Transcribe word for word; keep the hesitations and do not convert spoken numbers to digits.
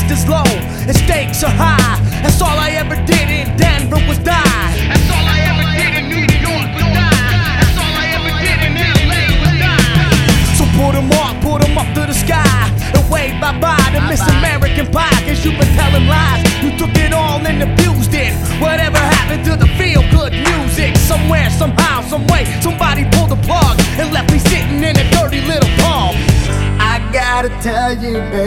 trust is low and stakes are high. That's all I ever did in Denver was die. That's all I ever did in New York was die. That's all I ever did in L A was die. So put 'em up, put 'em up to the sky and wave bye-bye to Miss American Pie. Cause you've been telling lies, you took it all and abused it. Whatever happened to the feel-good music? Somewhere, somehow, someway, somebody pulled the plug and left me sitting in a dirty little pub. I gotta tell you, baby,